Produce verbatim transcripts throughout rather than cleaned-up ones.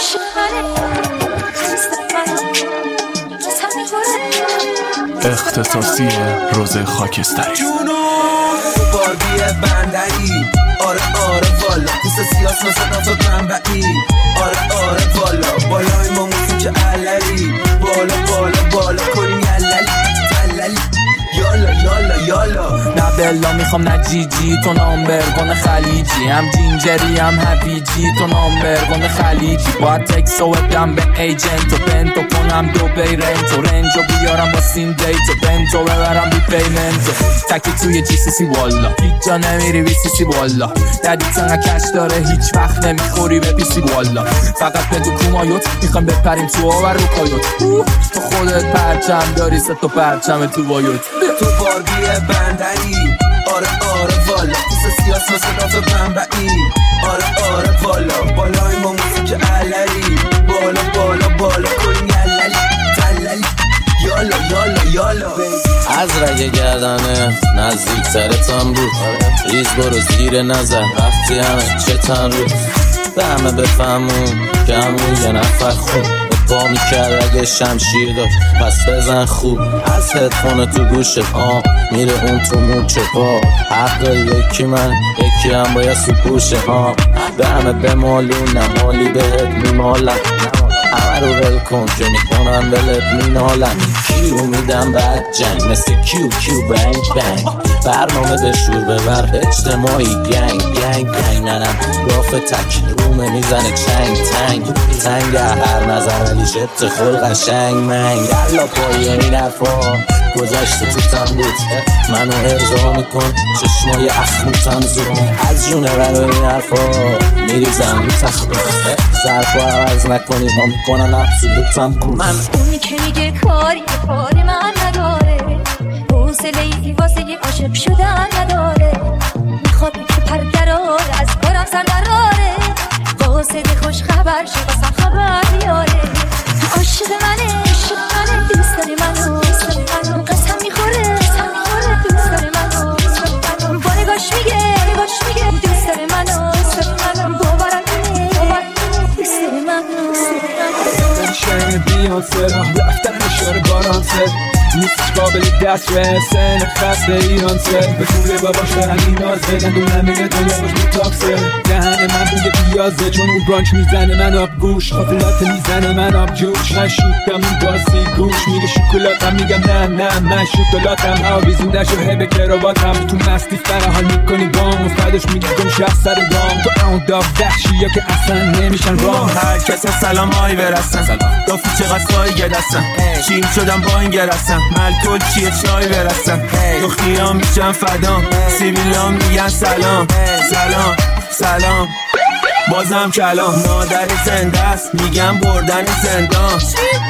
اختصاصی روز خاکستری. تو باربی بندری، آره آره والا توس سیاس مثلا تو بنبعی، آره آره والا بالای ما موسیقی عللی، بالا بالا بالا کنیم یللی تللی یالا یالا یالا. نه بلا میخوام نه جی جی تو نامبرگون خلیجی، هم جینجری هم هویجی تو نامبرگون خلیجی. باید تکسو بدم به ایجنت و بنتو کنم دو بیرنت و رنجو بیارم با سین دیت و بنتو ببرم بی پیمنتو تکی توی جی سی سی والا هیچ جا نمیری بی سی سی والا. ددی تنگه کش داره هیچ وقت نمیخوری به پیسی والا. فقط بدو کومایوت میخوام بپریم تو آور رو کایوت. تو خودت پرچم داری سه تا پرچم تو بایوت. تو باربی بندری، آره آره والا توس سیاس مثلا تو بنبعی، آره آره والا بالای ما موسیقی عللی، بالا بالا بالا کنیم یللی تللی یالا یالا یالا. از رگ گردنه نزدیک سرتم بود، ریز برو زیر نظر وقتی همه چتن رو به همه بفهمون که همون یه نفر خوب پا میکرد اگه شمشیر داشت پس بزن خوب. از هدفون تو گوشت آم میره اون تو موچه پا، حق داری یکی من یکی هم باید سپوشه ها. به همه بمالون نمالی بهت میمالن، همه رو ول کن که میکنن ولت مینالن. کیو میدم بعد جنگ مثل کیو کیو بنگ بنگ، برنامه دشور ببر اجتماعی گنگ گنگ گنگ. ننم راف تک رومه میزنه چنگ تنگ تنگ هر نظر علی شبت خل قشنگ منگ. یلا پای این حرفا گذشته تو تن بود، منو ارجاع میکن چشمای اخموتم زون. از جونه برای این حرفا میریزم رو تخبه ظرفا عوض نکنی ما میکنن ابسولوتم کن. من اونی که میگه کاری کاری من نداره، حوصله ای واسه یه عاشق شدن نداره. میخواد که پرقرار از کارم سر دراره، قاصد خوش خبر شه واسم خبر بیاره. عاشق منه عاشق منه دوست داره منو قسم میخوره قسم میخوره دوست داره منو با نگاش میگه نگاش میگه دوست داره منو دوست داره منو باورم کنه دوست داره منو شاید بیانسه راه رفتن اشاره بارانسه نیستش قابل دست رسن خسته ایرانسه به طول باباش دارن این نازه دندون نمیره دنیا باش میتاکسه. دهن من بوی بیازه چون اون برانچ میزنه من آب گوش، قافلات میزنه من آب جوش. من شوکم اون باسی گوش میگه شکلاتم میگم نه نه من شکلاتم آویزون در شوهه به کرواتم. تو مستی فرحال میکنی بام و فداش میگی گم شخص سر دام. تو اون داف وحشی یا که اصلا نمیشن رام. هر کس سلام های برسن دافی چقدر سایه دستم چین شدم با این گرستم ملکل چیه چای برسن دختی ها میشن فدام سیبیل ها میگن سلام سلام سلام بازم کلام. مادر زنده است میگم بردن زندان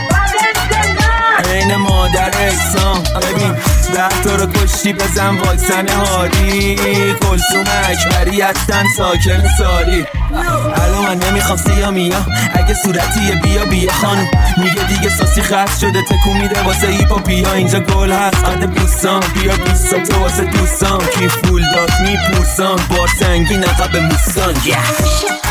این مادر احسان. ببین ده تو رو کشتی بزن واکسن هاری، کلثوم اکبری هستن ساکن ساری. الان من نمیخوام سیامیا اگه صورتیه بیا بیا خانم میگه دیگه ساسی خرس شده تکون میده واسه هیپاپیا. اینجا گل هست قد بوستان بیا دوستان تو واسه دوستان کی فول داد میپورسان بار سنگین عقب موستان. yeah.